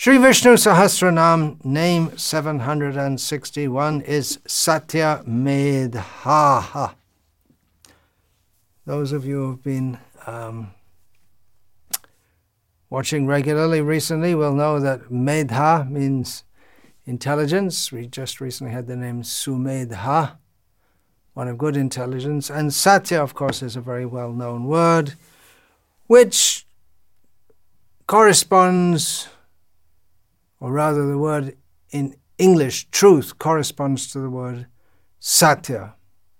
Sri Vishnu Sahasranam, name 761, is Satya Medha. Those of you who have been watching regularly recently will know that Medha means intelligence. We just recently had the name Sumedha, one of good intelligence. And Satya, of course, is a very well-known word, which corresponds, or rather the word in English, truth, corresponds to the word Satya.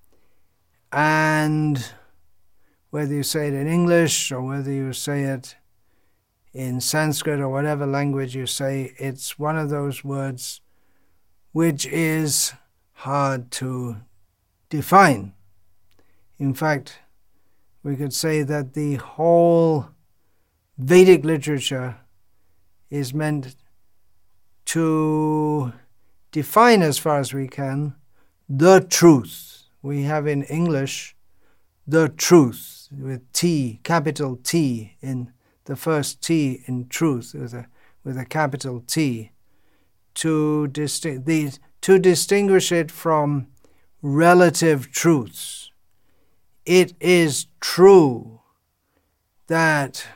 And whether you say it in English or whether you say it in Sanskrit or whatever language you say, it's one of those words which is hard to define. In fact, we could say that the whole Vedic literature is meant to define, as far as we can, the truth. We have in English the truth with T, capital T, in the first T in truth with a capital T, to distinguish it from relative truths. It is true that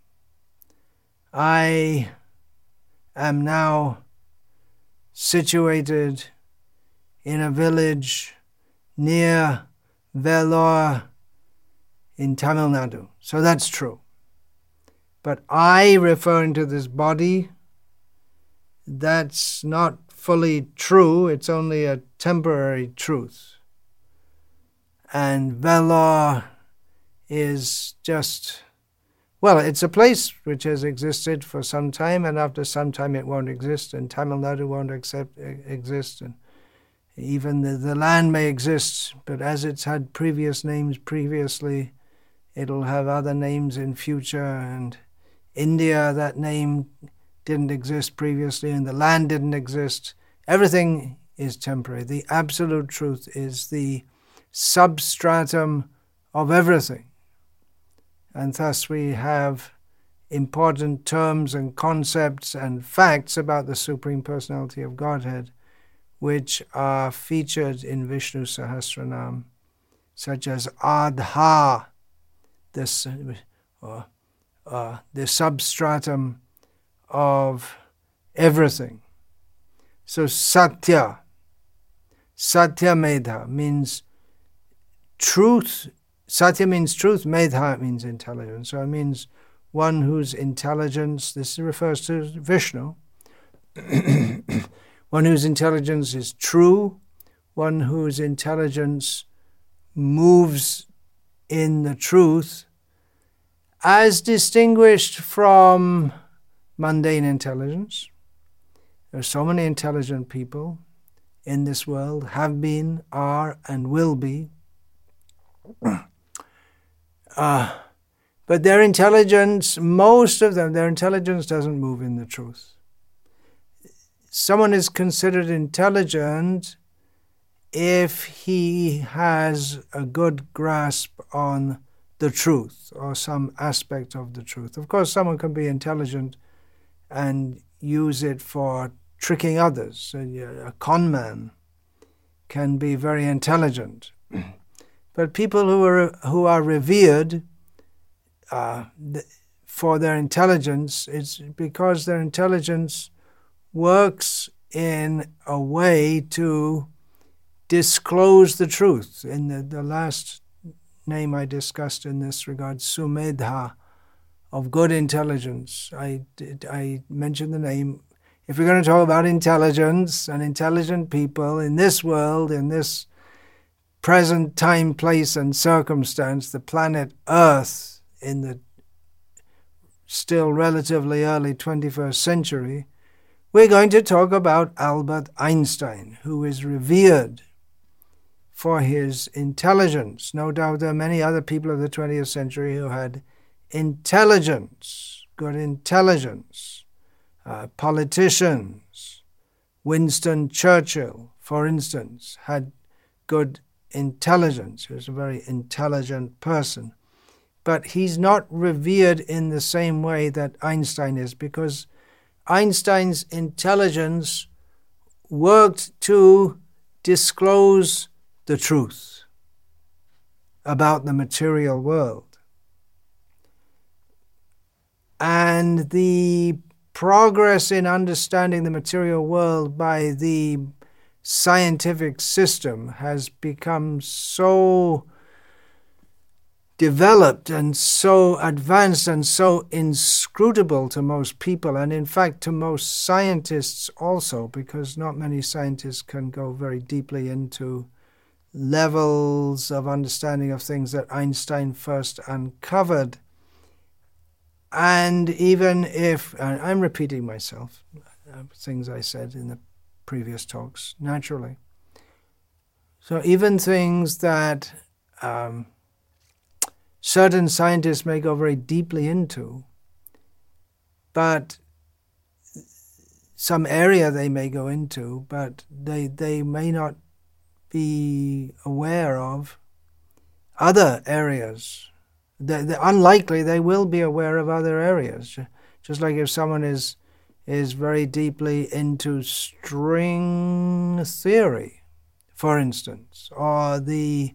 I am now situated in a village near Vellore in Tamil Nadu. So that's true. But I, referring to this body, that's not fully true. It's only a temporary truth. And Vellore is just, well, it's a place which has existed for some time, and after some time it won't exist, and Tamil Nadu won't exist, and even the land may exist, but as it's had previous names previously, it'll have other names in future, and India, that name didn't exist previously, and the land didn't exist. Everything is temporary. The absolute truth is the substratum of everything. And thus we have important terms and concepts and facts about the Supreme Personality of Godhead which are featured in Vishnu Sahasranam, such as Adha, the substratum of everything. So Satya Medha means truth. Satya means truth, Medha means intelligence. So it means one whose intelligence, this refers to Vishnu, one whose intelligence is true, one whose intelligence moves in the truth, as distinguished from mundane intelligence. There are so many intelligent people in this world, have been, are, and will be. But their intelligence, most of them, their intelligence doesn't move in the truth. Someone is considered intelligent if he has a good grasp on the truth or some aspect of the truth. Of course, someone can be intelligent and use it for tricking others. A con man can be very intelligent. But people who are revered for their intelligence, it's because their intelligence works in a way to disclose the truth. In the last name I discussed in this regard, Sumedha, of good intelligence, I mentioned the name. If we're going to talk about intelligence and intelligent people in this world, in this present time, place, and circumstance, the planet Earth in the still relatively early 21st century, we're going to talk about Albert Einstein, who is revered for his intelligence. No doubt there are many other people of the 20th century who had intelligence, good intelligence. Politicians, Winston Churchill, for instance, had good intelligence. He was a very intelligent person. But he's not revered in the same way that Einstein is, because Einstein's intelligence worked to disclose the truth about the material world. And the progress in understanding the material world by the scientific system has become so developed and so advanced and so inscrutable to most people, and in fact to most scientists also, because not many scientists can go very deeply into levels of understanding of things that Einstein first uncovered. And even if, I'm repeating myself, things I said in the previous talks, naturally. So even things that certain scientists may go very deeply into, but some area they may go into, but they may not be aware of other areas. They're unlikely they will be aware of other areas. Just like if someone is very deeply into string theory, for instance, or the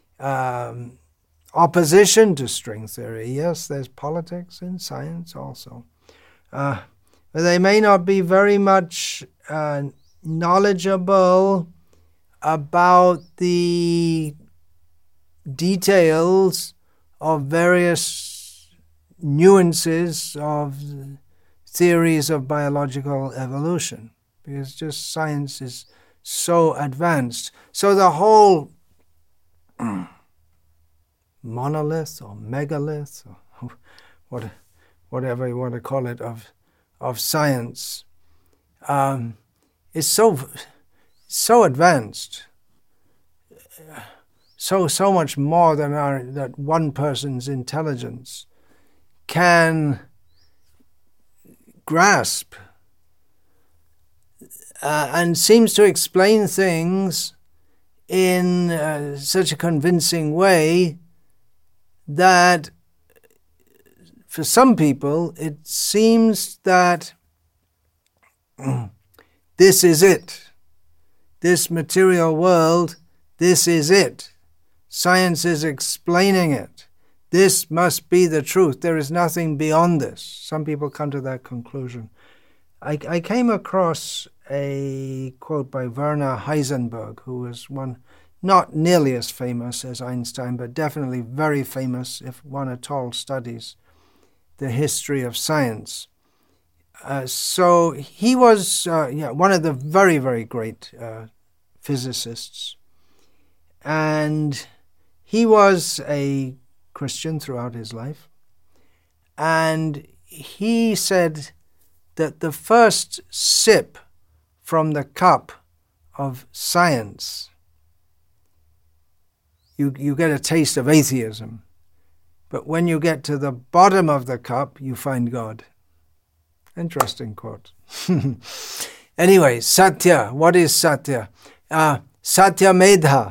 opposition to string theory. Yes, there's politics in science also. But they may not be very much knowledgeable about the details of various nuances of theories of biological evolution, because just science is so advanced. So the whole monolith or megalith, or whatever you want to call it, of science is so advanced, so much more than that one person's intelligence can grasp, and seems to explain things in such a convincing way that for some people it seems that this is it. This material world, this is it. Science is explaining it. This must be the truth. There is nothing beyond this. Some people come to that conclusion. I came across a quote by Werner Heisenberg, who was one not nearly as famous as Einstein, but definitely very famous if one at all studies the history of science. So he was one of the very, very great physicists. And he was a Christian throughout his life. And he said that the first sip from the cup of science, you get a taste of atheism. But when you get to the bottom of the cup, you find God. Interesting quote. Anyway, Satya. What is Satya? Satya Medha.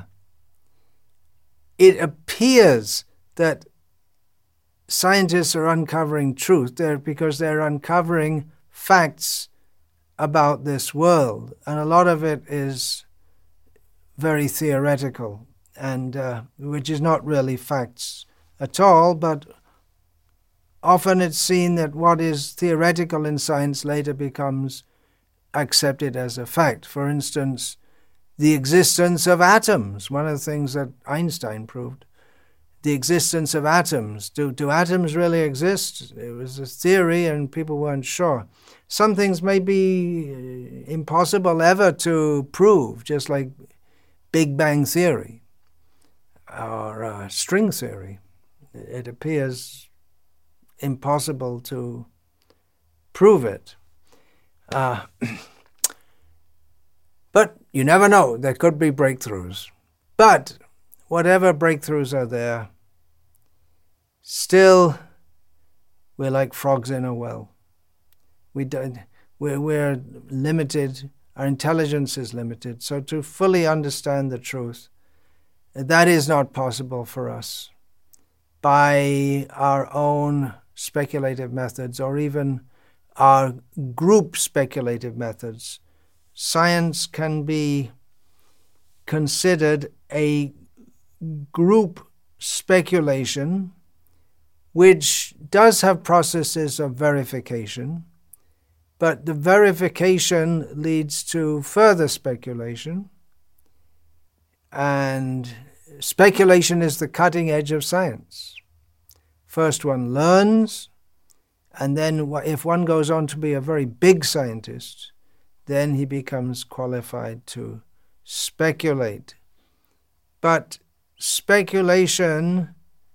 It appears that scientists are uncovering truth there because they're uncovering facts about this world. And a lot of it is very theoretical, and which is not really facts at all, but often it's seen that what is theoretical in science later becomes accepted as a fact. For instance, the existence of atoms, one of the things that Einstein proved. The existence of atoms. Do atoms really exist? It was a theory and people weren't sure. Some things may be impossible ever to prove, just like Big Bang theory or string theory. It appears impossible to prove it. But you never know. There could be breakthroughs. But whatever breakthroughs are there, still we're like frogs in a well. We're limited. Our intelligence is limited. So to fully understand the truth, that is not possible for us by our own speculative methods or even are group speculative methods. Science can be considered a group speculation which does have processes of verification, but the verification leads to further speculation, and speculation is the cutting edge of science. First one learns, and then if one goes on to be a very big scientist, then he becomes qualified to speculate. But speculation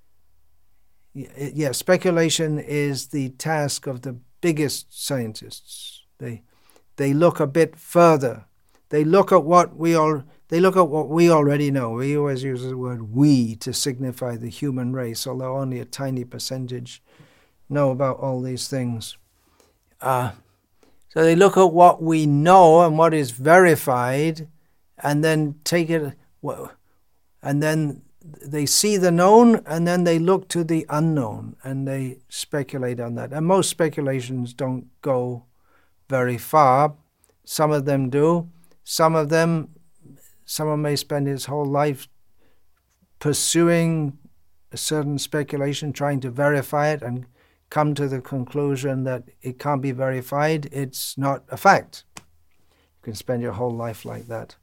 is the task of the biggest scientists. They look a bit further. They look at what we already know. We always use the word "we" to signify the human race, although only a tiny percentage know about all these things. So they look at what we know and what is verified, and then take it, and then they see the known, and then they look to the unknown, and they speculate on that. And most speculations don't go very far. Some of them do. Someone may spend his whole life pursuing a certain speculation, trying to verify it, and come to the conclusion that it can't be verified. It's not a fact. You can spend your whole life like that.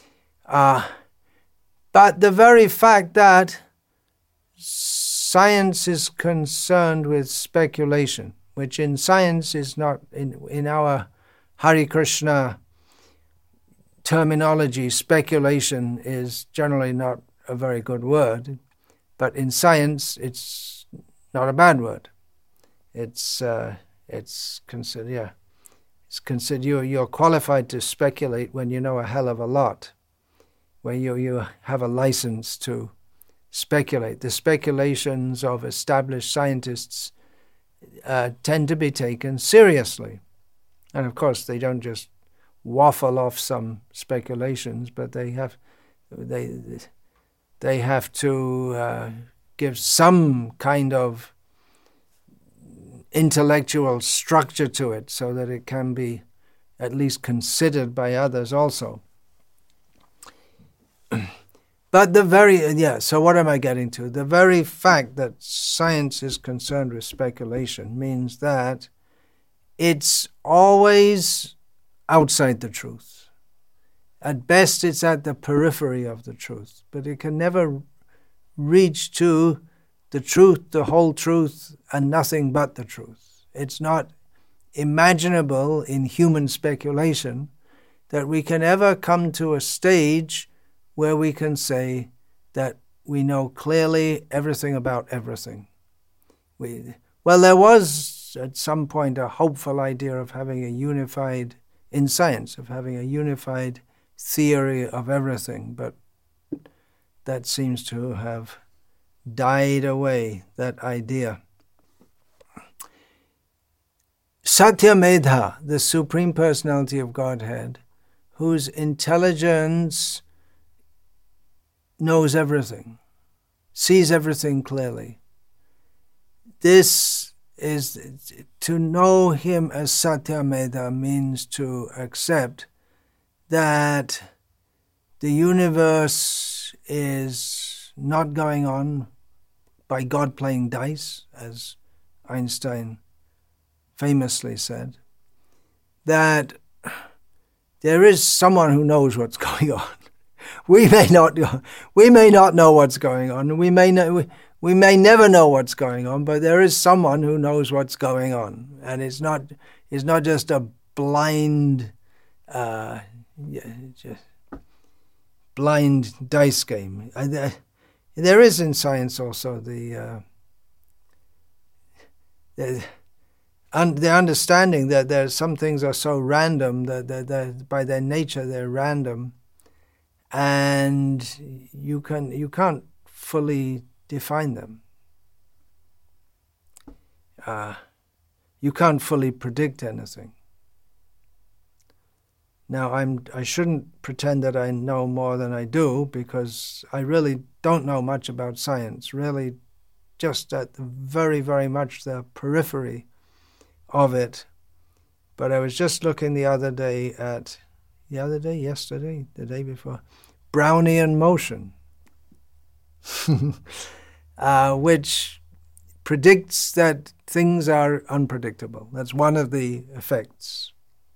But the very fact that science is concerned with speculation, which in science is not, in our Hare Krishna terminology, speculation is generally not a very good word, but in science it's not a bad word. It's considered you're qualified to speculate when you know a hell of a lot, when you have a license to speculate. The speculations of established scientists tend to be taken seriously. And of course, they don't just waffle off some speculations, but they have to give some kind of intellectual structure to it so that it can be at least considered by others also. But so what am I getting to? The very fact that science is concerned with speculation means that it's always outside the truth. At best, it's at the periphery of the truth, but it can never reach to the truth, the whole truth, and nothing but the truth. It's not imaginable in human speculation that we can ever come to a stage where we can say that we know clearly everything about everything. There was at some point a hopeful idea of having a unified theory of everything, but that seems to have died away, that idea. Satyamedha, the Supreme Personality of Godhead, whose intelligence knows everything, sees everything clearly. This is, to know him as Satyamedha means to accept that the universe is not going on by God playing dice, as Einstein famously said, that there is someone who knows what's going on. We may not know what's going on. We may never know what's going on, but there is someone who knows what's going on, and it's not just a blind dice game. There is in science also the understanding that there's some things are so random that by their nature they're random, and you can't fully define them. You can't fully predict anything. Now, I shouldn't pretend that I know more than I do, because I really don't know much about science, really just at the very, very much the periphery of it. But I was just looking yesterday, the day before, Brownian motion, which predicts that things are unpredictable. That's one of the effects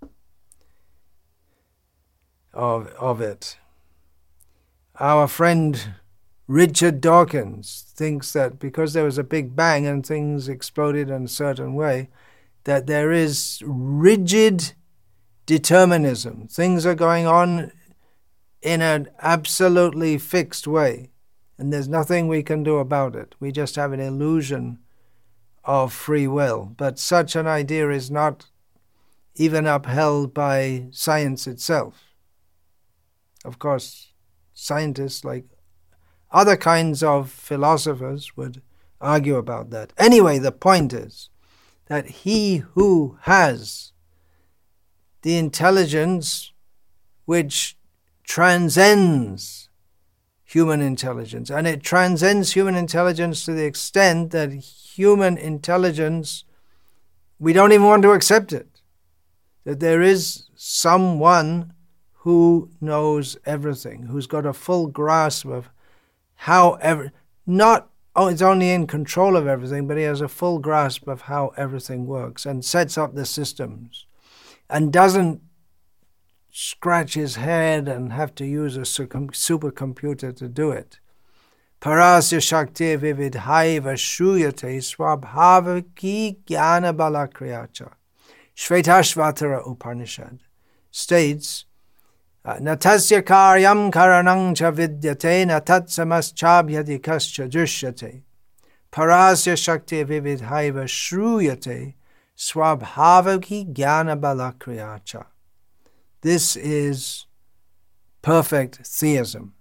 of it. Our friend Richard Dawkins thinks that because there was a big bang and things exploded in a certain way, that there is rigid determinism. Things are going on in an absolutely fixed way, and there's nothing we can do about it. We just have an illusion of free will. But such an idea is not even upheld by science itself. Of course, scientists, like other kinds of philosophers, would argue about that. Anyway, the point is that he who has the intelligence which transcends human intelligence, and it transcends human intelligence to the extent that human intelligence, we don't even want to accept it, that there is someone who knows everything, who's got a full grasp of how it's only in control of everything, but he has a full grasp of how everything works and sets up the systems and doesn't scratch his head and have to use a supercomputer to do it. Parasya Shakti Vividhaiva Shruyate Swabhavaki Jnana Balakriyacha. Shvetashvatara Upanishad states, Natasya karyam karanang cha vidyate natat samaschabhyati kascha drishyate. Parasya Shakti Vividhaiva Shruyate Swabhavaki Jnana Balakriyacha. This is perfect theism.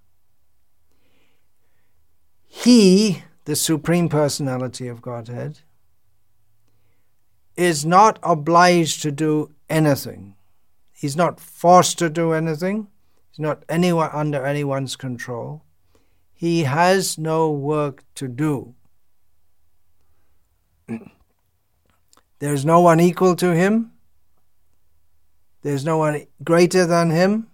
He, the Supreme Personality of Godhead, is not obliged to do anything. He's not forced to do anything. He's not under anyone's control. He has no work to do. There's no one equal to him. There's no one greater than him.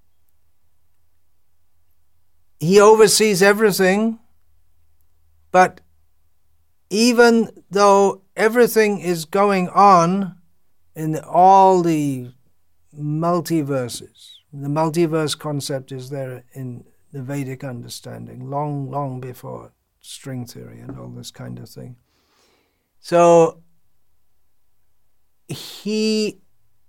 He oversees everything, but even though everything is going on in all the multiverses, the multiverse concept is there in the Vedic understanding, long, long before string theory and all this kind of thing. So he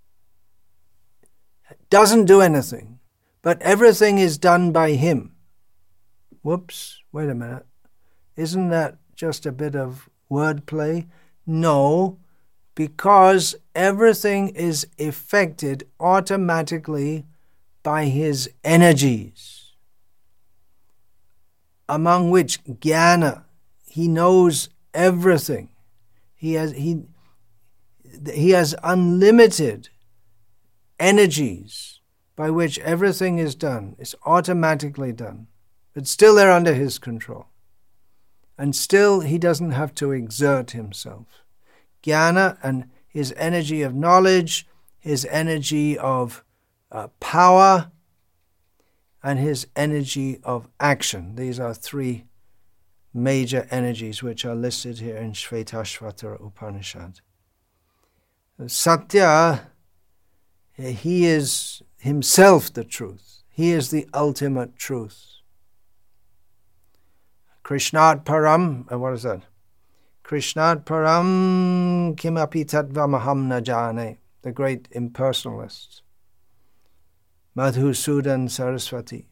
doesn't do anything, but everything is done by him. Whoops, wait a minute. Isn't that just a bit of wordplay? No, because everything is effected automatically by his energies, among which jnana, he knows everything. He has unlimited energies by which everything is done. It's automatically done. But still they're under his control. And still he doesn't have to exert himself. Jnana and his energy of knowledge, his energy of power, and his energy of action. These are three major energies which are listed here in Shvetashvatara Upanishad. Satya, he is himself the truth. He is the ultimate truth. Krishnat param, what is that? Krishnat param kimapi tatvamaham na jane, the great impersonalist. Madhusudan Saraswati.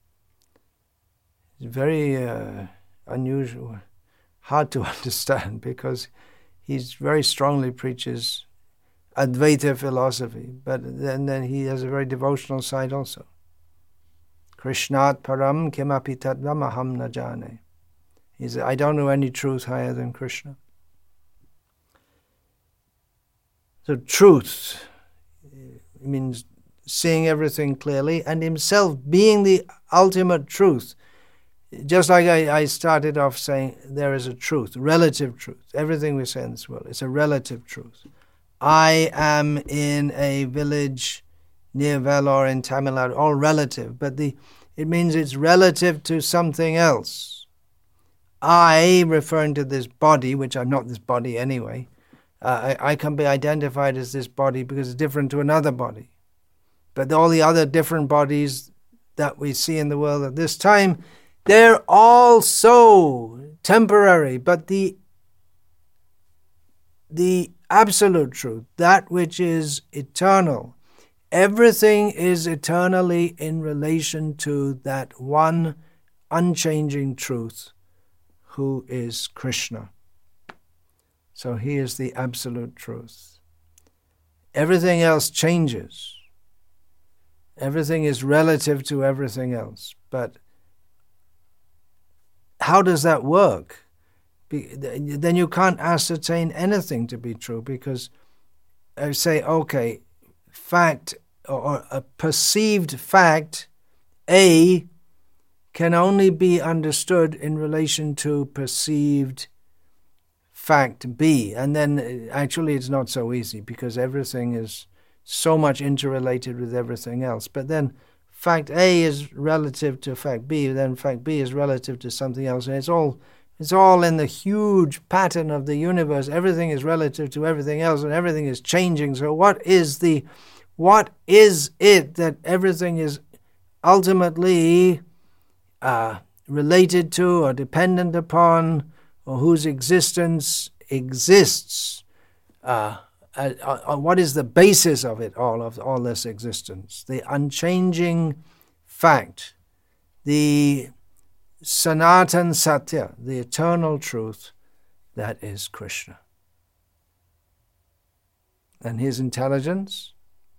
It's very unusual, hard to understand, because he very strongly preaches Advaita philosophy, but then he has a very devotional side also. Krishnat param kimapi tatvamaham na jane. He said, I don't know any truth higher than Krishna. So truth means seeing everything clearly and himself being the ultimate truth. Just like I started off saying, there is a truth, relative truth. Everything we say in this world is a relative truth. I am in a village near Vellore in Tamil Nadu, all relative, but it means it's relative to something else. I, referring to this body, which I'm not this body anyway, I can be identified as this body because it's different to another body. But all the other different bodies that we see in the world at this time, they're all so temporary, but the absolute truth, that which is eternal, everything is eternally in relation to that one unchanging truth, who is Krishna. So he is the absolute truth. Everything else changes. Everything is relative to everything else. But how does that work? Then you can't ascertain anything to be true, because I say, okay, fact or a perceived fact A can only be understood in relation to perceived fact B. And then actually it's not so easy, because everything is so much interrelated with everything else. But then fact A is relative to fact B, then fact B is relative to something else, and it's all in the huge pattern of the universe. Everything is relative to everything else, and everything is changing. So what is it that everything is ultimately related to or dependent upon, or whose existence exists? What is the basis of it all, of all this existence? The unchanging fact, the Sanatan Satya, the eternal truth, that is Krishna. And his intelligence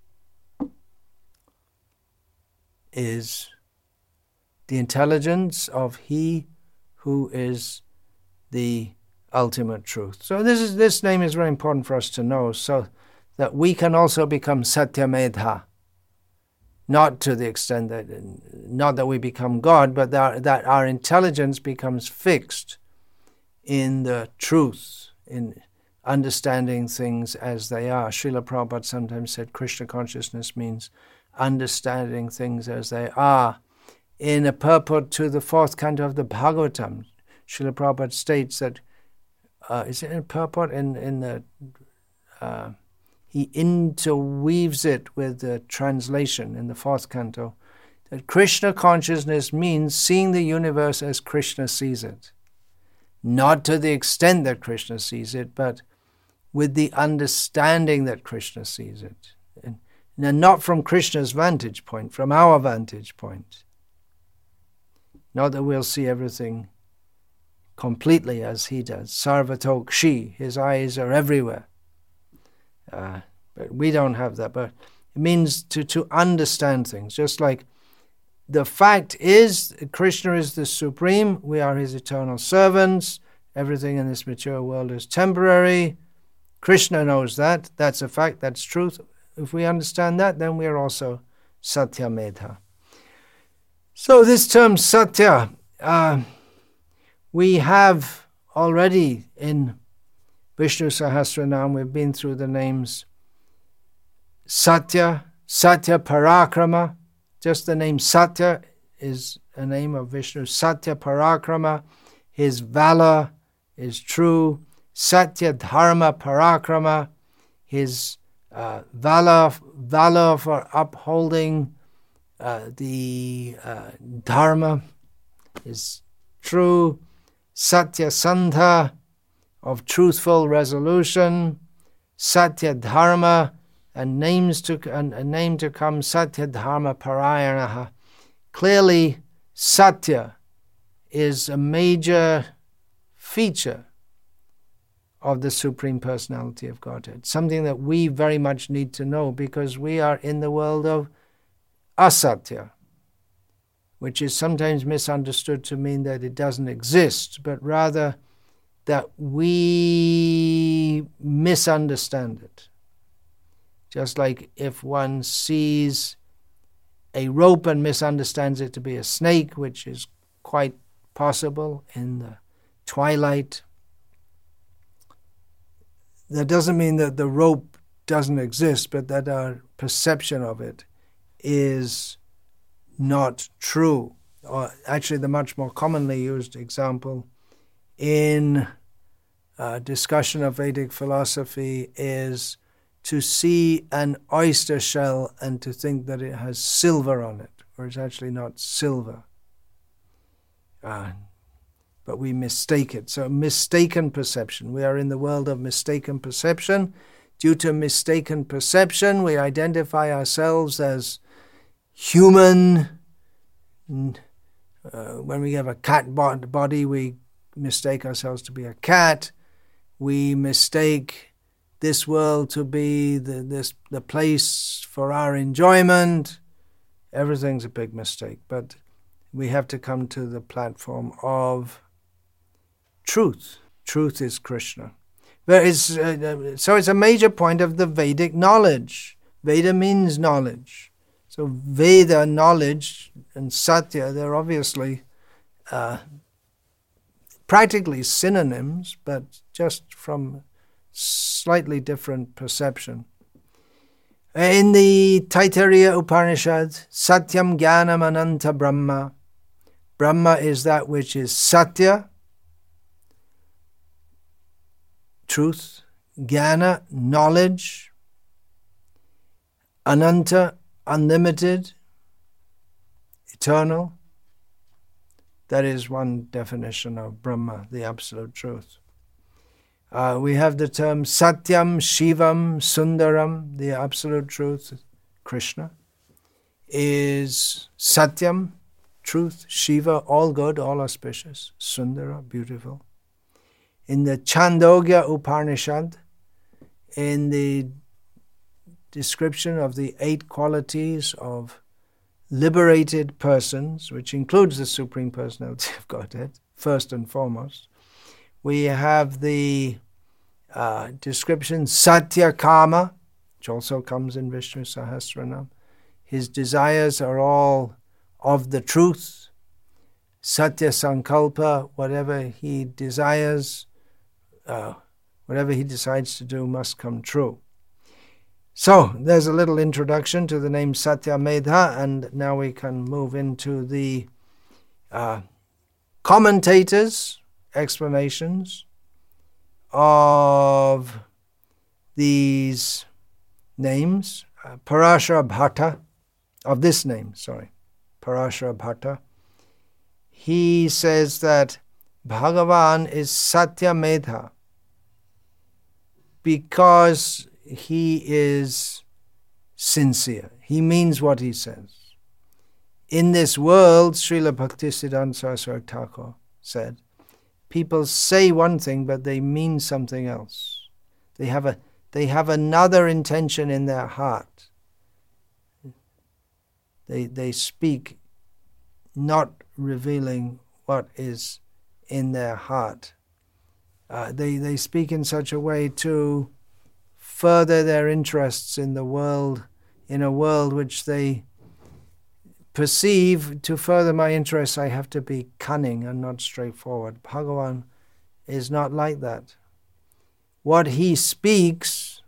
is the intelligence of he who is the ultimate truth. So this name is very important for us to know, so that we can also become Satyamedha. Not to the extent that, not that we become God, but that our intelligence becomes fixed in the truth, in understanding things as they are. Srila Prabhupada sometimes said Krishna consciousness means understanding things as they are. In a purport to the fourth canto of the Bhagavatam, Srila Prabhupada states that, is it in a purport? He interweaves it with the translation in the fourth canto, that Krishna consciousness means seeing the universe as Krishna sees it. Not to the extent that Krishna sees it, but with the understanding that Krishna sees it. And not from Krishna's vantage point, from our vantage point. Not that we'll see everything completely as he does. Sarvatokshi, his eyes are everywhere. But we don't have that. But it means to understand things. Just like the fact is, Krishna is the supreme. We are his eternal servants. Everything in this material world is temporary. Krishna knows that. That's a fact. That's truth. If we understand that, then we are also Satyamedha. So this term Satya, we have already in Vishnu Sahasranam, we've been through the names Satya, Satya Parakrama. Just the name Satya is a name of Vishnu. Satya Parakrama, his valor is true. Satya Dharma Parakrama, his valor for upholding the Dharma is true. Satya Sandha, of truthful resolution. Satya Dharma, a name to come, Satya Dharma Parayanaha. Clearly, Satya is a major feature of the Supreme Personality of Godhead. Something that we very much need to know, because we are in the world of asatya, which is sometimes misunderstood to mean that it doesn't exist, but rather that we misunderstand it. Just like if one sees a rope and misunderstands it to be a snake, which is quite possible in the twilight, that doesn't mean that the rope doesn't exist, but that our perception of it is not true. Or actually, the much more commonly used example in discussion of Vedic philosophy is to see an oyster shell and to think that it has silver on it, or it's actually not silver. But we mistake it. So mistaken perception. We are in the world of mistaken perception. Due to mistaken perception, we identify ourselves as human. When we have a cat body, we mistake ourselves to be a cat. We mistake this world to be the place for our enjoyment. Everything's a big mistake, but we have to come to the platform of truth. Truth is Krishna. So it's a major point of the Vedic knowledge. Veda means knowledge. So Veda, knowledge, and Satya, they're obviously practically synonyms, but just from slightly different perception. In the Taittiriya Upanishad, Satyam Jnanam Ananta Brahma. Brahma is that which is Satya, truth, Jnana, knowledge, Ananta, unlimited, eternal. That is one definition of Brahma, the absolute truth. We have the term Satyam, Shivam, Sundaram, the absolute truth. Krishna is Satyam, truth, Shiva, all good, all auspicious, Sundara, beautiful. In the Chandogya Upanishad, in the description of the 8 qualities of liberated persons, which includes the Supreme Personality of Godhead, first and foremost, we have the description Satya Kama, which also comes in Vishnu Sahasranam. His desires are all of the truth. Satya Sankalpa, whatever he desires, whatever he decides to do must come true. So there's a little introduction to the name Satyamedha, and now we can move into the commentators' explanations of these names. Parashara Bhatta, of this name, Parashara Bhatta, he says that Bhagavan is Satyamedha because he is sincere. He means what he says. In this world, Srila Bhaktisiddhanta Saraswati Thakur said, people say one thing, but they mean something else. They have another intention in their heart. They speak not revealing what is in their heart. They speak in such a way to further their interests in the world, in a world which they perceive, to further my interests I have to be cunning and not straightforward. Bhagavan is not like that. What he speaks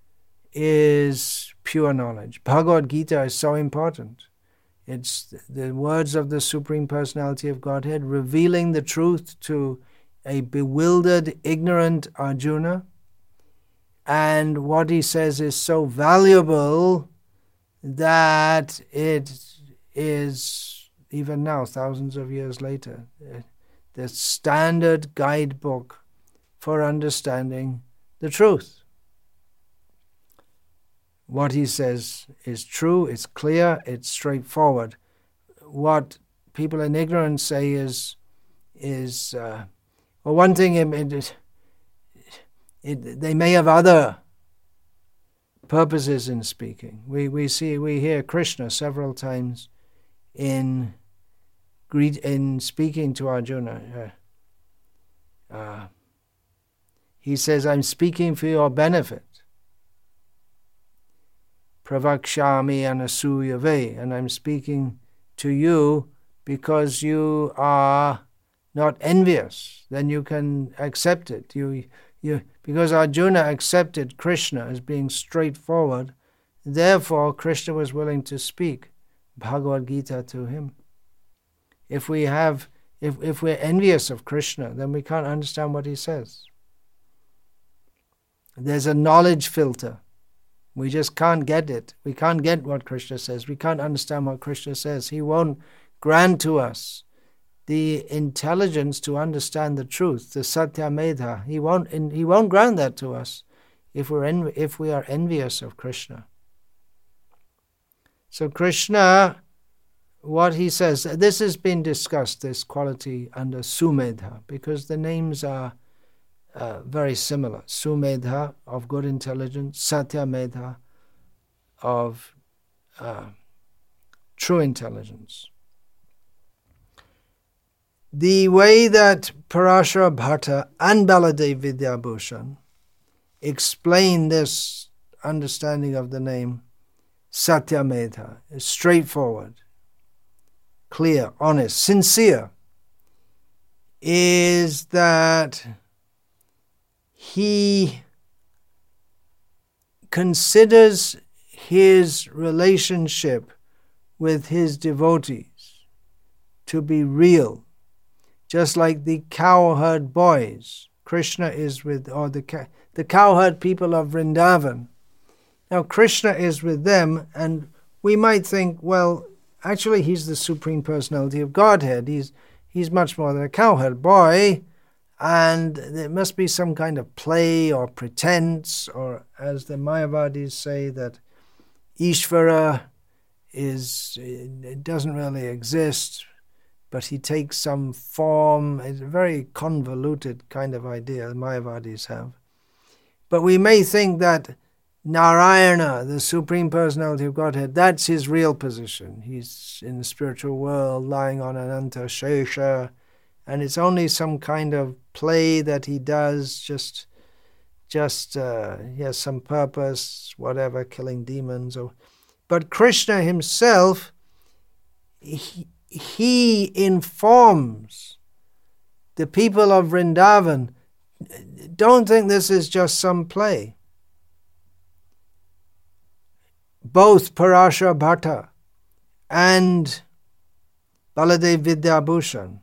is pure knowledge. Bhagavad Gita is so important. It's the words of the Supreme Personality of Godhead revealing the truth to a bewildered, ignorant Arjuna. And what he says is so valuable that it is, even now, thousands of years later, the standard guidebook for understanding the truth. What he says is true, it's clear, it's straightforward. What people in ignorance say is one thing, they may have other purposes in speaking. We hear Krishna several times in speaking to Arjuna. He says, I'm speaking for your benefit. Pravakshami anasuyave, and I'm speaking to you because you are not envious. Then you can accept it. Because Arjuna accepted Krishna as being straightforward, therefore Krishna was willing to speak Bhagavad Gita to him. If we're envious of Krishna, then we can't understand what he says. There's a knowledge filter. We just can't get it. We can't get what Krishna says. We can't understand what Krishna says. He won't grant to us the intelligence to understand the truth, the Satya Medha. He won't grant that to us if we are envious of Krishna. So Krishna, what he says, this has been discussed, this quality under Sumedha, because the names are very similar. Sumedha, of good intelligence, Satya Medha, of true intelligence. The way that Parashara Bhatta and Baladev Vidyabhushan explain this understanding of the name Satya Medha is straightforward, clear, honest, sincere, is that he considers his relationship with his devotees to be real, just like the cowherd boys Krishna is with, or the cowherd people of Vrindavan. Now Krishna is with them, and we might think, well, actually he's the Supreme Personality of Godhead. He's much more than a cowherd boy, and there must be some kind of play or pretense, or as the Mayavadis say, that Ishvara doesn't really exist, but he takes some form. It's a very convoluted kind of idea the Mayavadis have. But we may think that Narayana, the Supreme Personality of Godhead, that's his real position. He's in the spiritual world, lying on Ananta Shesha, and it's only some kind of play that he does, just he has some purpose, whatever, killing demons. But Krishna himself, he informs the people of Vrindavan, don't think this is just some play. Both Parashara Bhatta and Baladev Vidyabhushan,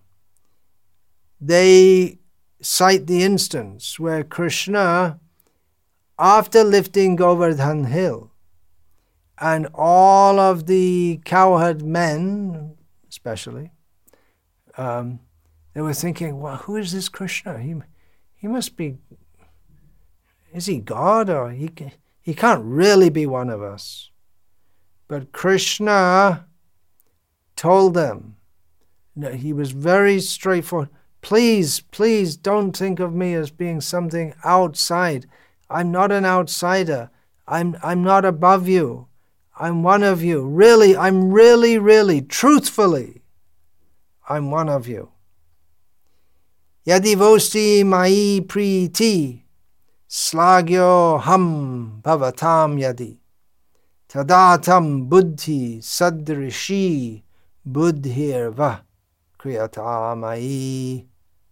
they cite the instance where Krishna, after lifting Govardhan Hill, and all of the cowherd men, especially, they were thinking, well, who is this Krishna? He must be, is he God? Or he can't really be one of us. But Krishna told them, he was very straightforward, please don't think of me as being something outside. I'm not an outsider. I'm not above you. I'm one of you. Really, I'm really, truthfully, I'm one of you. Yadi vosti mai priti, slagyo ham bhavatam yadi, tadatam buddhi sadrishi buddhirva kriyata mai.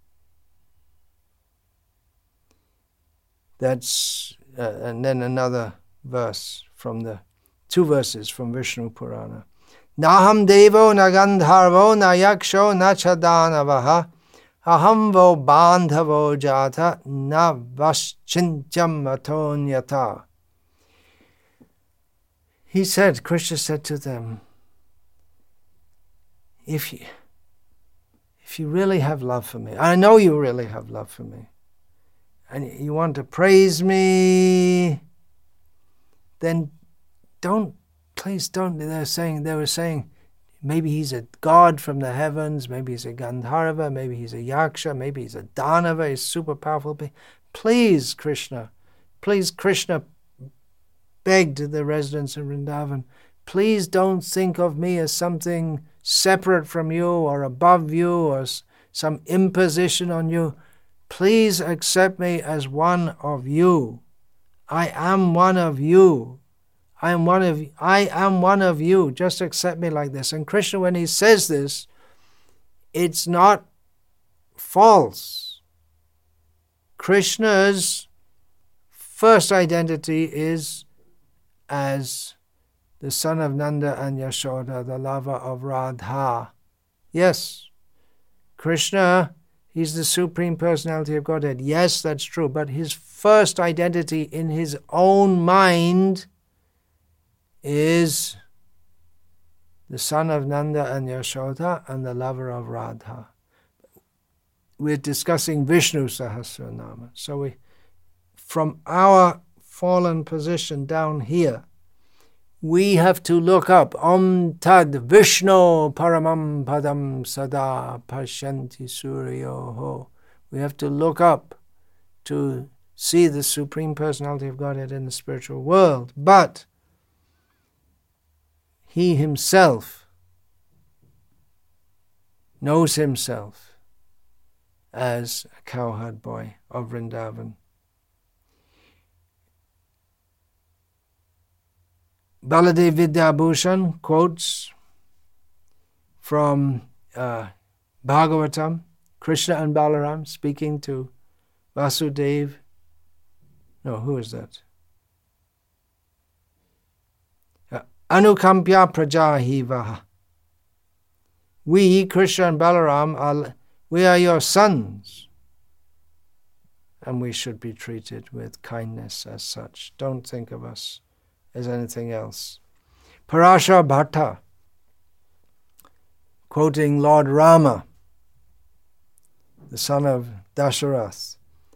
That's, and then another verse from the 2 verses from Vishnu Purana. Naham devo na gandharvo na yaksho na chadanavaha aham vo bandhavo jata na vaschintyam atonyata. He said, Krishna said to them, if you really have love for me, I know you really have love for me, and you want to praise me, then please don't. They were saying, maybe he's a god from the heavens, maybe he's a Gandharva, maybe he's a Yaksha, maybe he's a Danava, he's super powerful. Please, Krishna begged the residents of Vrindavan, please don't think of me as something separate from you or above you or some imposition on you. Please accept me as one of you. I am one of you. I am one of you. Just accept me like this. And Krishna, when he says this, it's not false. Krishna's first identity is as the son of Nanda and Yashoda, the lover of Radha. Yes, Krishna, he's the Supreme Personality of Godhead. Yes, that's true. But his first identity in his own mind is the son of Nanda and Yashoda and the lover of Radha. We're discussing Vishnu Sahasranama. So from our fallen position down here, we have to look up Om Tad Vishnu Paramam Padam Sada Pashyanti Suryoho. We have to look up to see the Supreme Personality of Godhead in the spiritual world. But he himself knows himself as a cowherd boy of Vrindavan. Baladev Vidyabhushan quotes from Bhagavatam, Krishna and Balaram speaking to Vasudev. No, who is that? Anukampya prajahivaha. We, Krishna and Balaram, we are your sons, and we should be treated with kindness as such. Don't think of us as anything else. Parashar Bhatta, quoting Lord Rama, the son of Dasharath,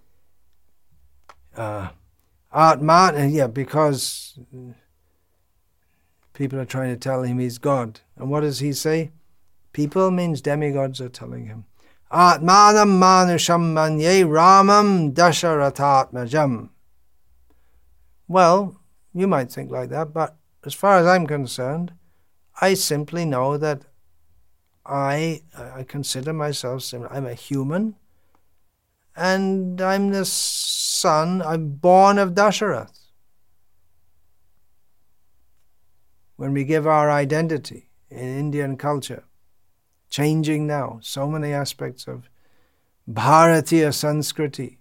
because people are trying to tell him he's God. And what does he say? People means demigods are telling him, Atmanam manusham manye Ramam Dasharathatmajam. Well, you might think like that, but as far as I'm concerned, I simply know that I consider myself, I'm a human, and I'm the son, I'm born of Dasharath. When we give our identity in Indian culture, changing now, so many aspects of Bharatiya Sanskriti,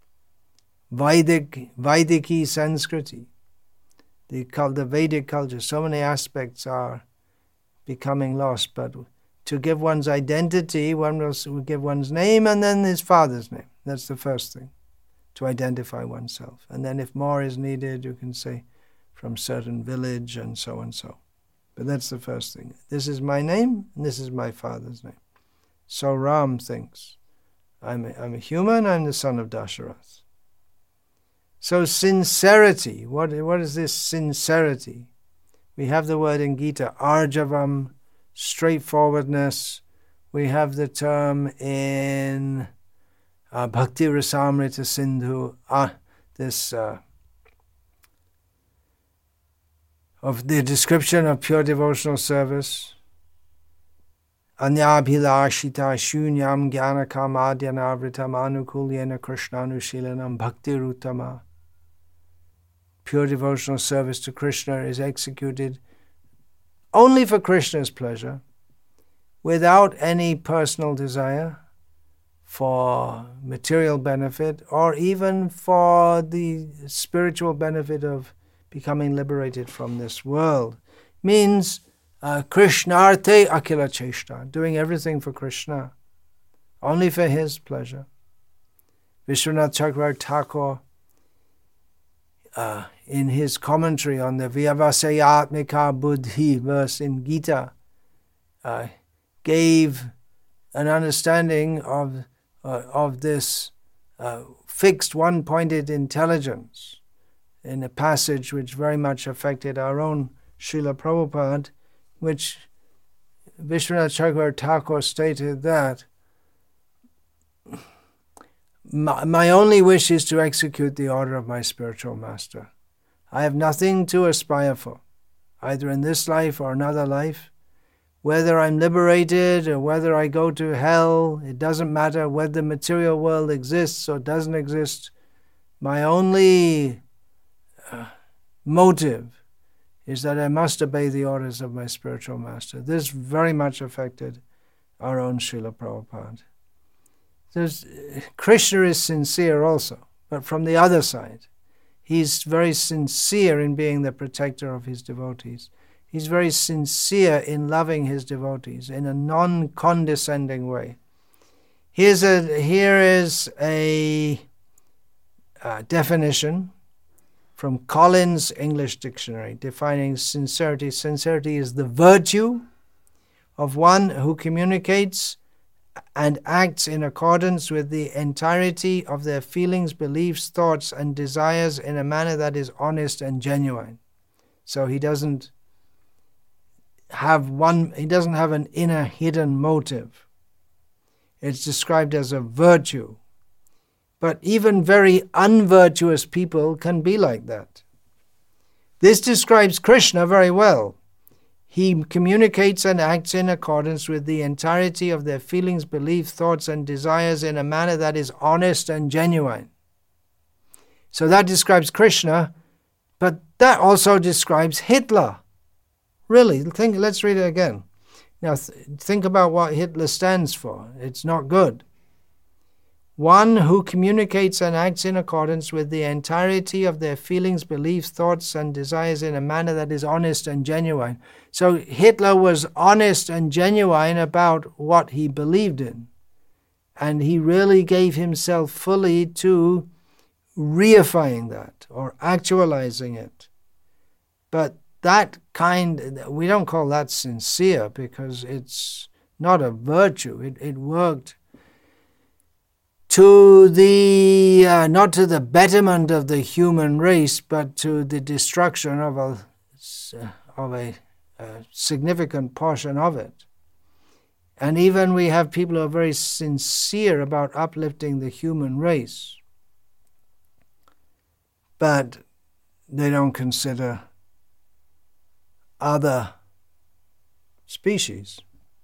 Vaidiki Sanskriti, the Vedic culture, so many aspects are becoming lost. But to give one's identity, one will give one's name and then his father's name. That's the first thing, to identify oneself. And then if more is needed, you can say from certain village and so and so. But that's the first thing. This is my name and this is my father's name. So Ram thinks, I'm a human, I'm the son of Dasharath. So sincerity, what is this sincerity? We have the word in Gita, arjavam, straightforwardness. We have the term in Bhakti Rasamrita Sindhu, of the description of pure devotional service. Anyabhilashita shunyam gyanakam adyanavritam anukulyena krishnanushilanam bhakti rutama. Pure devotional service to Krishna is executed only for Krishna's pleasure, without any personal desire for material benefit or even for the spiritual benefit of becoming liberated from this world. Means Krishnarte akila cheshta, doing everything for Krishna, only for his pleasure. Vishwanath Chakravarti Thakur, in his commentary on the Vyavasayatmika Buddhi verse in Gita, gave an understanding of this fixed one-pointed intelligence in a passage which very much affected our own Srila Prabhupada, which Vishwanath Chakravarti Thakur stated that my only wish is to execute the order of my spiritual master. I have nothing to aspire for, either in this life or another life. Whether I'm liberated or whether I go to hell, it doesn't matter whether the material world exists or doesn't exist. My only motive is that I must obey the orders of my spiritual master. This very much affected our own Srila Prabhupada. Krishna is sincere also, but from the other side. He's very sincere in being the protector of his devotees. He's very sincere in loving his devotees in a non-condescending way. Here is a definition from Collins English Dictionary defining sincerity. Sincerity is the virtue of one who communicates and acts in accordance with the entirety of their feelings, beliefs, thoughts, and desires in a manner that is honest and genuine. So he doesn't have an inner hidden motive. It's described as a virtue. But even very unvirtuous people can be like that. This describes Krishna very well. He communicates and acts in accordance with the entirety of their feelings, beliefs, thoughts, and desires in a manner that is honest and genuine. So that describes Krishna, but that also describes Hitler. Really, let's read it again. Now, think about what Hitler stands for. It's not good. One who communicates and acts in accordance with the entirety of their feelings, beliefs, thoughts, and desires in a manner that is honest and genuine. So Hitler was honest and genuine about what he believed in. And he really gave himself fully to reifying that or actualizing it. But we don't call that sincere because it's not a virtue. It worked to the not to the betterment of the human race, but to the destruction of a significant portion of it. And even we have people who are very sincere about uplifting the human race, but they don't consider other species.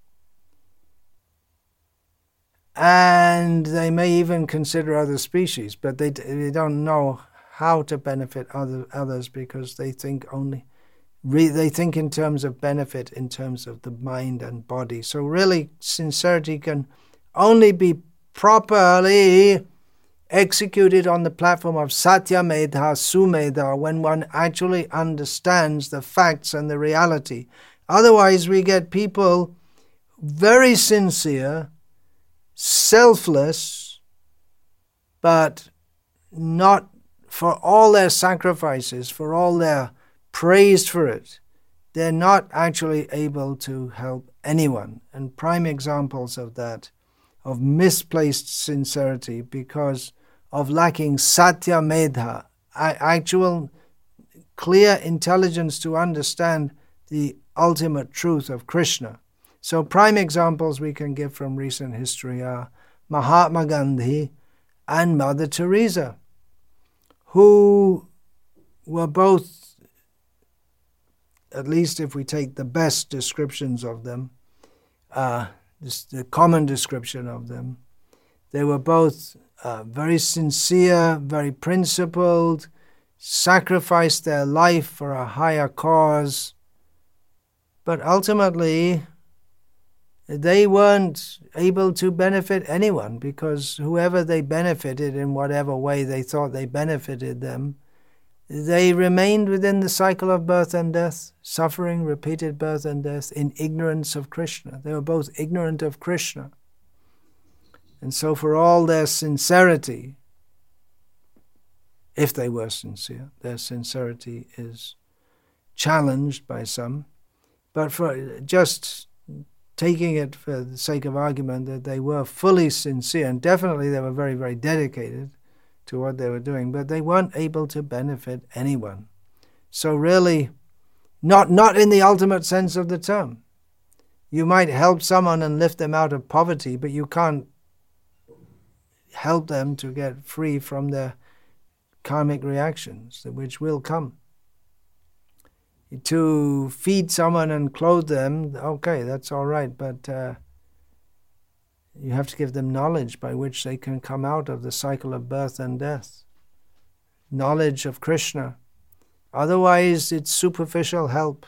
And they may even consider other species, but they don't know how to benefit others because they think they think in terms of benefit, in terms of the mind and body. So really, sincerity can only be properly executed on the platform of Satyamedha, Sumedha, when one actually understands the facts and the reality. Otherwise, we get people very sincere, selfless, but not for all their sacrifices, for all their praise for it. They're not actually able to help anyone. And prime examples of that, of misplaced sincerity because of lacking Satyamedha, actual clear intelligence to understand the ultimate truth of Krishna. So prime examples we can give from recent history are Mahatma Gandhi and Mother Teresa, who were both, at least if we take the best descriptions of them, the common description of them, they were both very sincere, very principled, sacrificed their life for a higher cause, but ultimately they weren't able to benefit anyone because whoever they benefited in whatever way they thought they benefited them, they remained within the cycle of birth and death, suffering repeated birth and death in ignorance of Krishna. They were both ignorant of Krishna. And so for all their sincerity, if they were sincere, their sincerity is challenged by some. But for just taking it for the sake of argument that they were fully sincere, and definitely they were very, very dedicated to what they were doing, but they weren't able to benefit anyone. So really, not in the ultimate sense of the term. You might help someone and lift them out of poverty, but you can't help them to get free from their karmic reactions, which will come. To feed someone and clothe them, okay, that's all right, but you have to give them knowledge by which they can come out of the cycle of birth and death. Knowledge of Krishna. Otherwise, it's superficial help.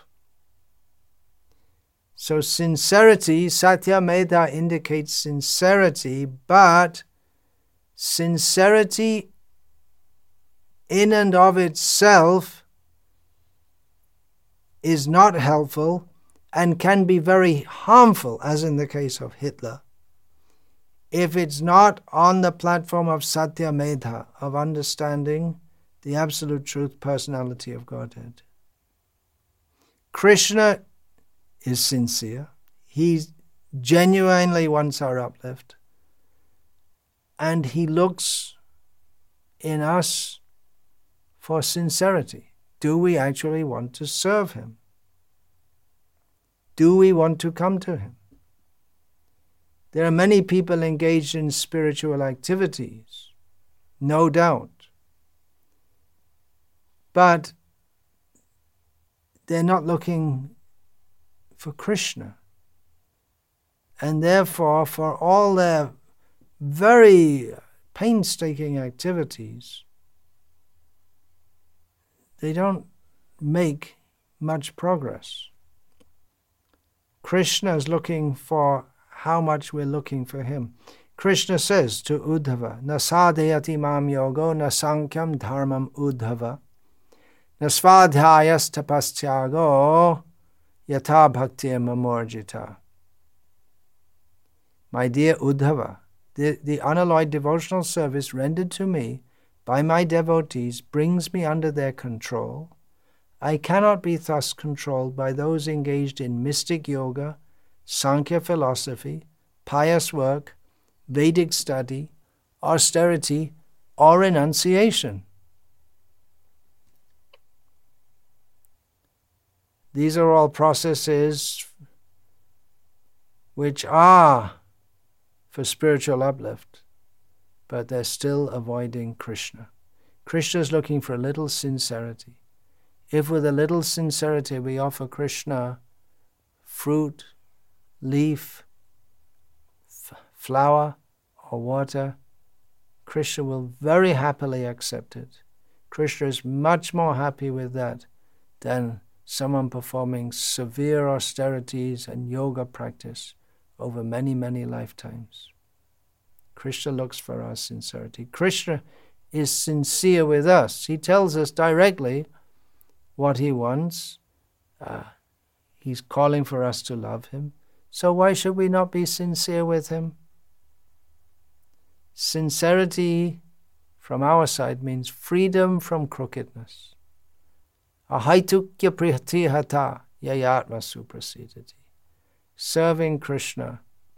So sincerity, Satyamedha indicates sincerity, but sincerity in and of itself is not helpful and can be very harmful, as in the case of Hitler, if it's not on the platform of Satya Medha, of understanding the absolute truth, personality of Godhead. Krishna is sincere. He genuinely wants our uplift. And he looks in us for sincerity. Do we actually want to serve him? Do we want to come to him? There are many people engaged in spiritual activities, no doubt. But they're not looking for Krishna. And therefore, for all their very painstaking activities, they don't make much progress. Krishna is looking for how much we're looking for him. Krishna says to Uddhava, "Na sadhayati mam yogo, na sankham dharmam Uddhava, na svadhyayas tapastyago, yatha bhaktir mamorjita." My dear Uddhava, the unalloyed devotional service rendered to me by my devotees brings me under their control. I cannot be thus controlled by those engaged in mystic yoga, Sankhya philosophy, pious work, Vedic study, austerity, or renunciation. These are all processes which are for spiritual uplift, but they're still avoiding Krishna. Krishna is looking for a little sincerity. If with a little sincerity we offer Krishna fruit, leaf, flower, or water, Krishna will very happily accept it. Krishna is much more happy with that than someone performing severe austerities and yoga practice over many, many lifetimes. Krishna looks for our sincerity. Krishna is sincere with us. He tells us directly what he wants. He's calling for us to love him. So why should we not be sincere with him? Sincerity from our side means freedom from crookedness. Ahaitukya pritihata yayatma suprasidati. Serving Krishna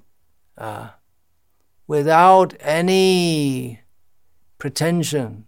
without any pretensions,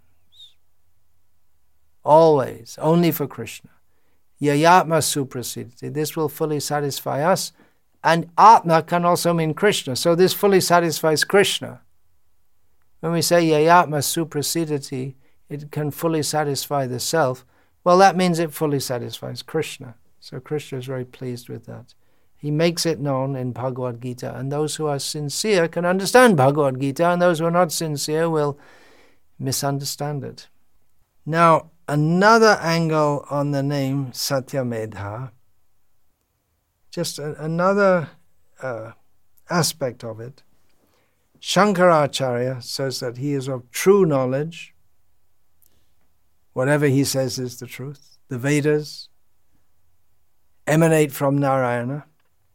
always, only for Krishna. Yayatma suprasidati. This will fully satisfy us. And Atma can also mean Krishna. So this fully satisfies Krishna. When we say Yayatma suprasidati, it can fully satisfy the self. Well, that means it fully satisfies Krishna. So Krishna is very pleased with that. He makes it known in Bhagavad Gita, and those who are sincere can understand Bhagavad Gita, and those who are not sincere will misunderstand it. Now, another angle on the name Satyamedha, just another aspect of it. Shankaracharya says that he is of true knowledge. Whatever he says is the truth. The Vedas emanate from Narayana.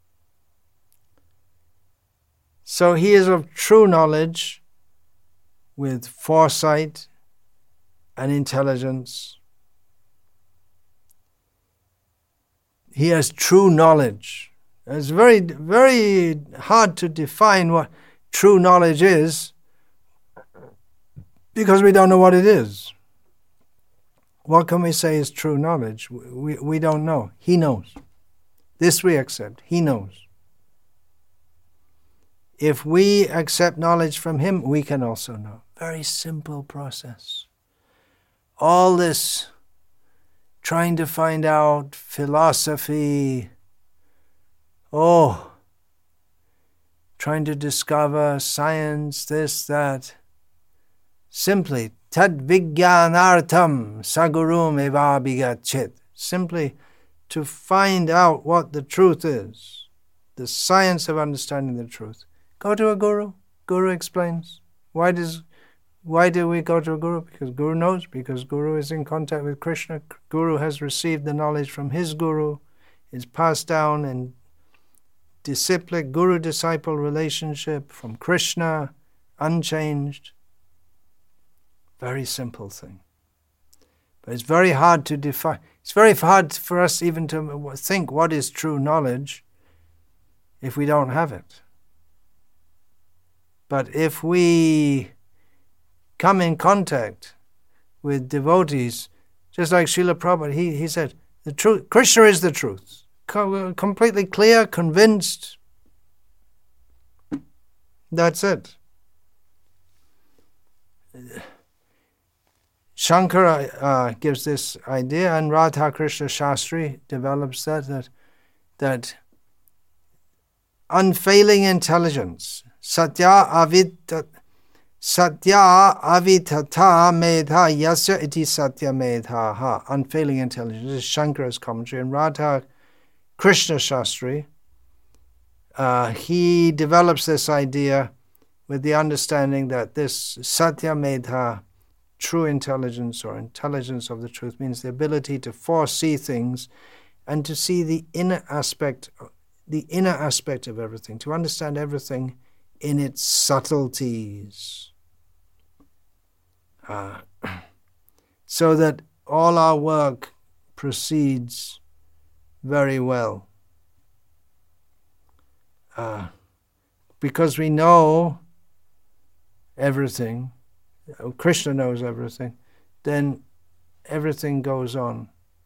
So he is of true knowledge with foresight and intelligence. He has true knowledge. It's very, very hard to define what true knowledge is because we don't know what it is. What can we say is true knowledge? We don't know. He knows. This we accept. He knows. If we accept knowledge from him, we can also know. Very simple process. All this trying to find out philosophy, trying to discover science, this, that. Simply, tad vijnanartham sagurum evabhigacchit. Simply to find out what the truth is, the science of understanding the truth. Go to a guru. Guru explains. Why does Why do we go to a guru? Because guru knows, because guru is in contact with Krishna. Guru has received the knowledge from his guru. It's passed down in disciplic guru-disciple relationship from Krishna, unchanged. Very simple thing. But it's very hard to define. It's very hard for us even to think what is true knowledge if we don't have it. But if we come in contact with devotees, just like Srila Prabhupada, he said, the truth, Krishna is the truth. Completely clear, convinced. That's it. Shankara gives this idea, and Radha Krishna Shastri develops that unfailing intelligence, satya avitata medha yasya iti satya medha. Unfailing intelligence. This is Shankara's commentary. And Radha Krishna Shastri, he develops this idea with the understanding that this satya medha, true intelligence or intelligence of the truth, means the ability to foresee things and to see the inner aspect of everything, to understand everything in its subtleties, so that all our work proceeds very well. Because we know everything, Krishna knows everything, then everything goes on.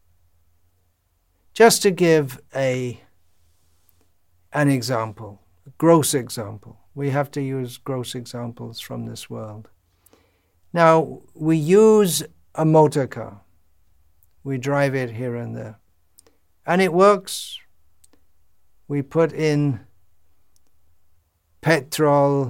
Just to give an example, a gross example. We have to use gross examples from this world. Now, we use a motor car. We drive it here and there. And it works. We put in petrol,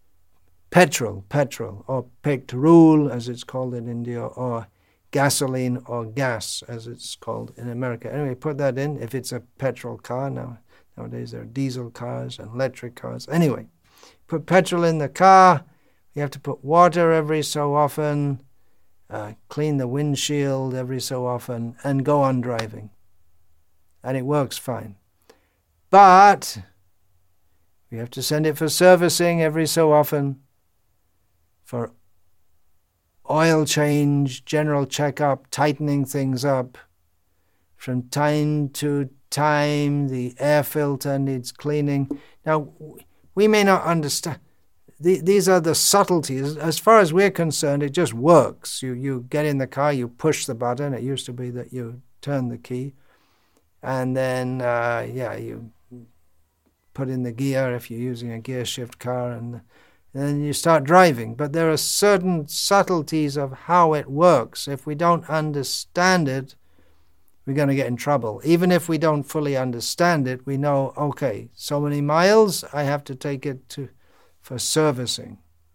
or petrol, as it's called in India, or gasoline or gas, as it's called in America. Anyway, put that in if it's a petrol car. Nowadays there are diesel cars and electric cars. Anyway, put petrol in the car. We have to put water every so often, clean the windshield every so often, and go on driving. And it works fine. But we have to send it for servicing every so often, for oil change, general checkup, tightening things up. From time to time, the air filter needs cleaning. Now, we may not understand. These are the subtleties. As far as we're concerned, it just works. You get in the car, you push the button. It used to be that you turn the key. And then, you put in the gear if you're using a gear shift car, and then you start driving. But there are certain subtleties of how it works. If we don't understand it, we're going to get in trouble. Even if we don't fully understand it, we know, okay, so many miles, I have to take it for servicing.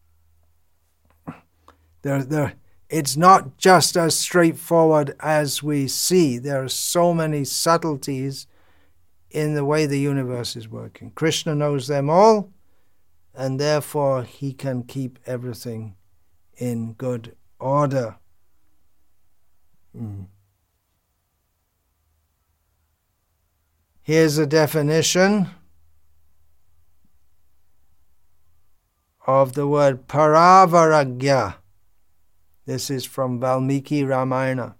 It's not just as straightforward as we see. There are so many subtleties in the way the universe is working. Krishna knows them all, and therefore he can keep everything in good order. Here's a definition of the word paravaragya. This is from Valmiki Ramayana.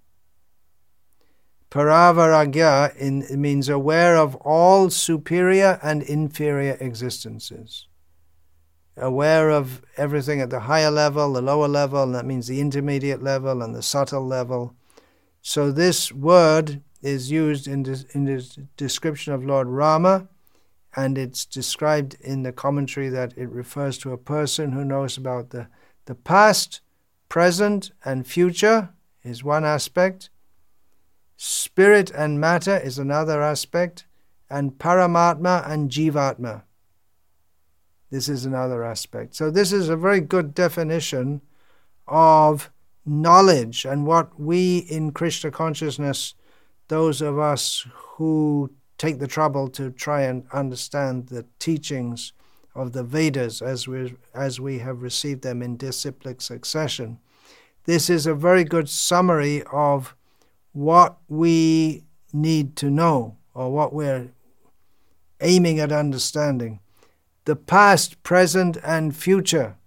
Paravaragya it means aware of all superior and inferior existences. Aware of everything at the higher level, the lower level, and that means the intermediate level and the subtle level. So this word is used in the description of Lord Rama, and it's described in the commentary that it refers to a person who knows about the past, present, and future is one aspect. Spirit and matter is another aspect, and Paramatma and Jivatma. This is another aspect. So this is a very good definition of knowledge, and what we in Krishna consciousness, those of us who take the trouble to try and understand the teachings of the Vedas as we have received them in disciplic succession. This is a very good summary of what we need to know, or what we're aiming at understanding. The past, present, and future.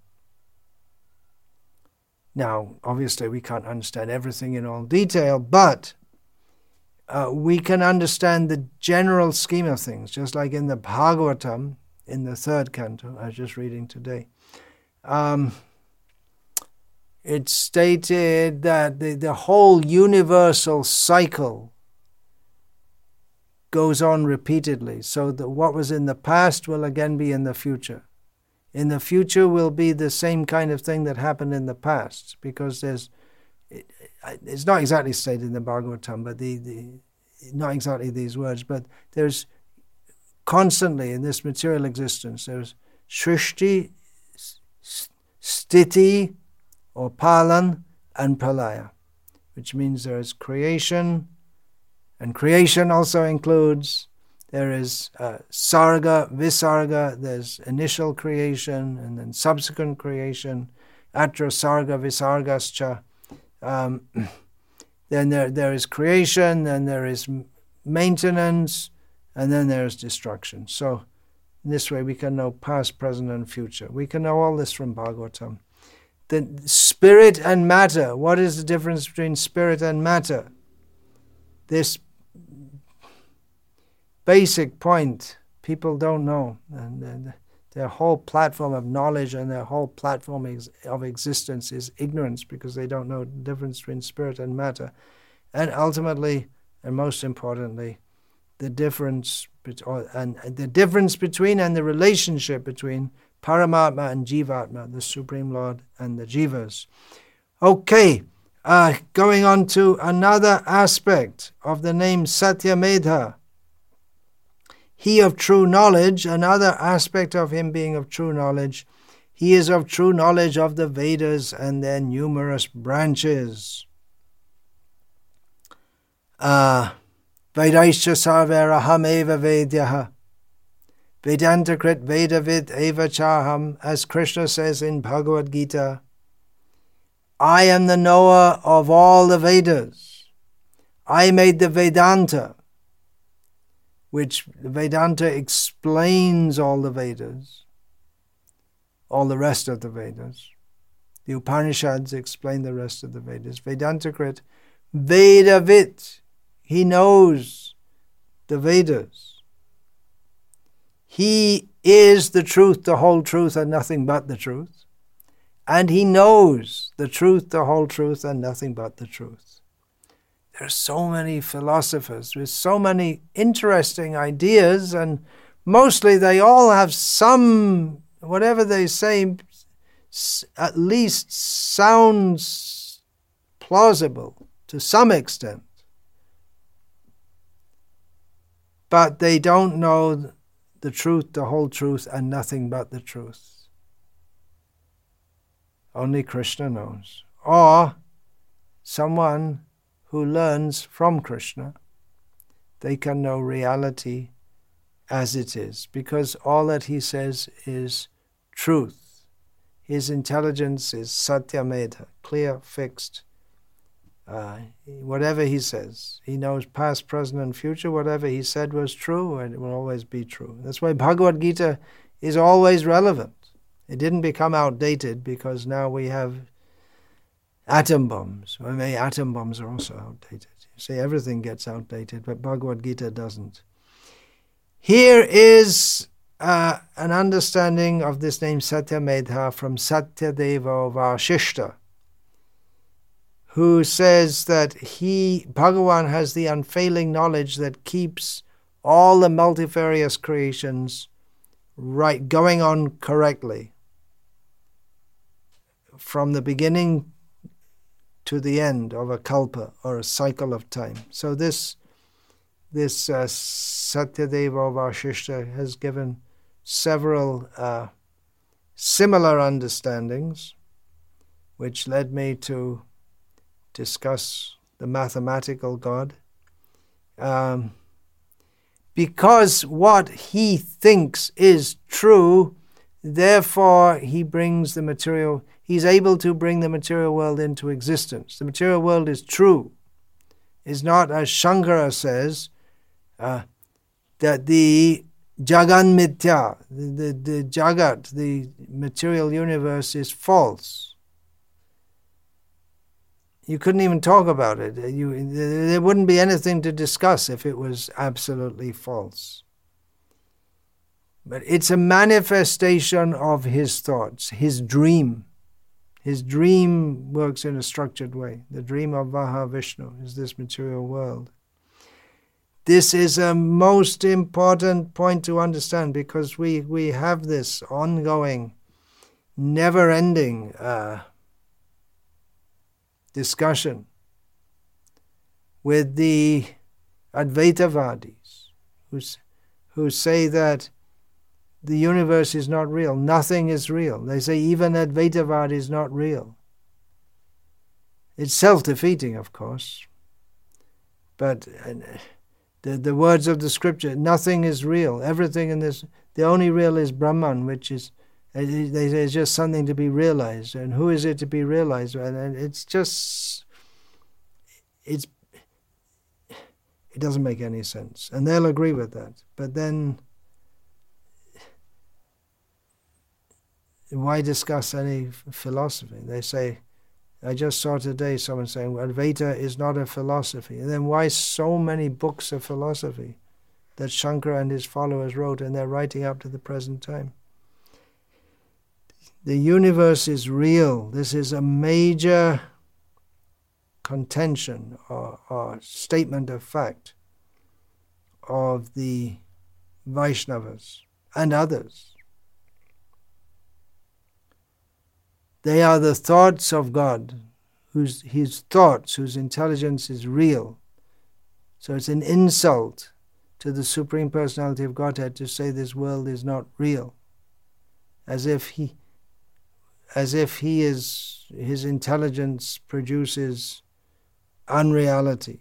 Now, obviously, we can't understand everything in all detail, but we can understand the general scheme of things, just like in the Bhagavatam, in the 3rd canto, I was just reading today. It's stated that the whole universal cycle goes on repeatedly, so that what was in the past will again be in the future. In the future will be the same kind of thing that happened in the past, because it's not exactly stated in the Bhagavatam, but not exactly these words, but there's constantly in this material existence, there's Shrishti, Sthiti, or Palan, and Pralaya, which means there is creation, and creation also includes, there is Sarga, Visarga, there's initial creation, and then subsequent creation, Atra Sarga, Visargascha. Then there is creation, then there is maintenance, and then there is destruction. So in this way we can know past, present, and future. We can know all this from Bhagavatam. The spirit and matter. What is the difference between spirit and matter? This basic point people don't know, and their whole platform of knowledge and their whole platform of existence is ignorance, because they don't know the difference between spirit and matter, and ultimately, and most importantly, the difference between and the relationship between Paramatma and Jivatma, the Supreme Lord and the Jivas. Okay, going on to another aspect of the name Satyamedha. He of true knowledge, another aspect of him being of true knowledge, he is of true knowledge of the Vedas and their numerous branches. Vedaischa sarveraham eva vedyaha. Vedantakrit Vedavid eva chaham, as Krishna says in Bhagavad Gita, I am the knower of all the Vedas. I made the Vedanta, which Vedanta explains all the Vedas, all the rest of the Vedas. The Upanishads explain the rest of the Vedas. Vedantakrit Vedavit, he knows the Vedas. He is the truth, the whole truth, and nothing but the truth. And he knows the truth, the whole truth, and nothing but the truth. There are so many philosophers with so many interesting ideas, and mostly they all have some, whatever they say, at least sounds plausible to some extent. But they don't know the truth, the whole truth, and nothing but the truth. Only Krishna knows. Or someone who learns from Krishna, they can know reality as it is, because all that he says is truth. His intelligence is satyamedha, clear, fixed. Whatever he says, he knows past, present, and future. Whatever he said was true, and it will always be true. That's why Bhagavad Gita is always relevant. It didn't become outdated because now we have atom bombs. Well, maybe atom bombs are also outdated. You see, everything gets outdated, but Bhagavad Gita doesn't. Here is an understanding of this name Satyamedha from Satyadeva Vasishta, who says that Bhagavan has the unfailing knowledge that keeps all the multifarious creations right, going on correctly, from the beginning to the end of a kalpa, or a cycle of time. So this Satyadeva Vasishta has given several similar understandings, which led me to discuss the mathematical God. Because what he thinks is true Therefore, he's able to bring the material world into existence. The material world is true. It's not, as Shankara says, that the Jagan Mithya, the Jagat, the material universe, is false. You couldn't even talk about it. There wouldn't be anything to discuss if it was absolutely false. But it's a manifestation of his thoughts, his dream. His dream works in a structured way. The dream of Mahavishnu is this material world. This is a most important point to understand, because we have this ongoing, never-ending discussion with the Advaitavadis who say that the universe is not real. Nothing is real. They say even Advaitavada is not real. It's self-defeating, of course. But the words of the scripture, nothing is real. Everything in this, the only real is Brahman, which is, they say, it's just something to be realized. And who is it to be realized? And it's just, it doesn't make any sense. And they'll agree with that. But then, why discuss any philosophy? They say, I just saw today someone saying, well, Advaita is not a philosophy. And then why so many books of philosophy that Shankara and his followers wrote, and they're writing up to the present time? The universe is real. This is a major contention or statement of fact of the Vaishnavas and others. They are the thoughts of God, his thoughts, whose intelligence is real. So it's an insult to the Supreme Personality of Godhead to say this world is not real, as if his intelligence produces unreality.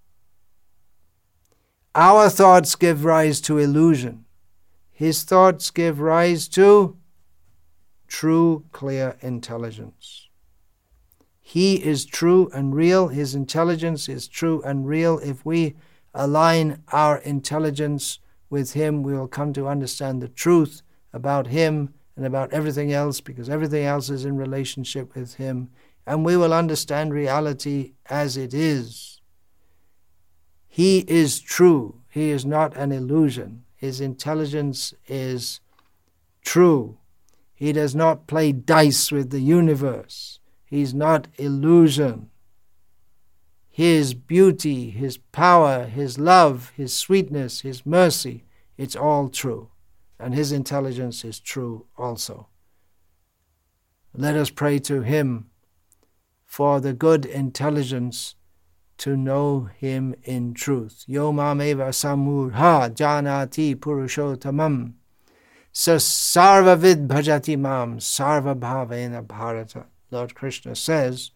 Our thoughts give rise to illusion. His thoughts give rise to true, clear intelligence. He is true and real. His intelligence is true and real. If we align our intelligence with him, we will come to understand the truth about him and about everything else, because everything else is in relationship with him, and we will understand reality as it is. He is true. He is not an illusion. His intelligence is true. He does not play dice with the universe. He's not illusion. His beauty, his power, his love, his sweetness, his mercy, it's all true. And his intelligence is true also. Let us pray to him for the good intelligence to know him in truth. Yo mameva samurha janati purushottamam sa sarvavid bhajati mam sarva bhavena bharata. Lord Krishna says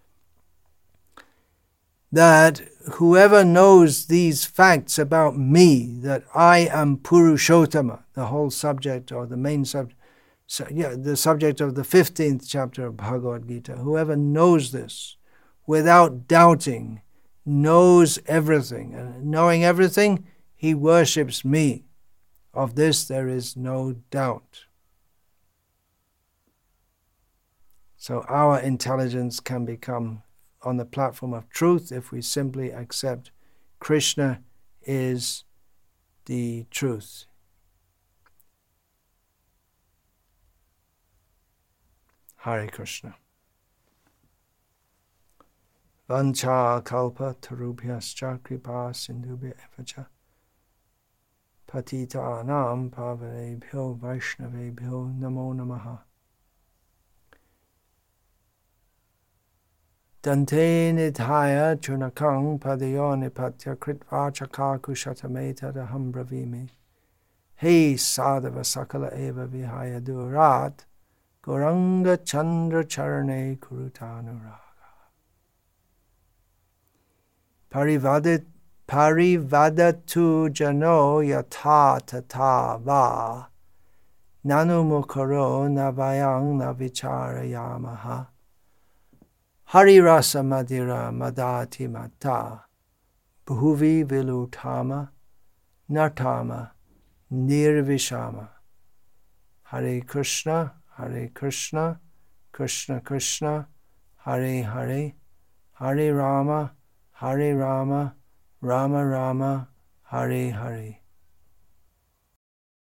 that whoever knows these facts about me, that I am Purushottama, the whole subject, or the main subject, the subject of the 15th chapter of Bhagavad Gita, whoever knows this without doubting, knows everything, and knowing everything, he worships me. Of this there is no doubt. So our intelligence can become on the platform of truth if we simply accept Krishna is the truth. Hare Krishna. Vancha kalpa tarubhyascha kripa sindhubhya evacha patita anam pavanebhyo vaishnavebhyo namo namaha. Dante nidhaya chunakang padayo nipatya kritva chakaku shatametadaham bravimi. Hey sadhava sakala eva vihaya durat goranga chandra charane kurutanuraga. Parivadatu jano yata tata va nanu mukaro navayang navicharayamaha. Hari rasa madira madati mata, bhuvi vilutama, nartama, nirvishama. Hare Krishna, Krishna Krishna, Hare Hare, Hare Rama, Rama Rama, Hare Hare.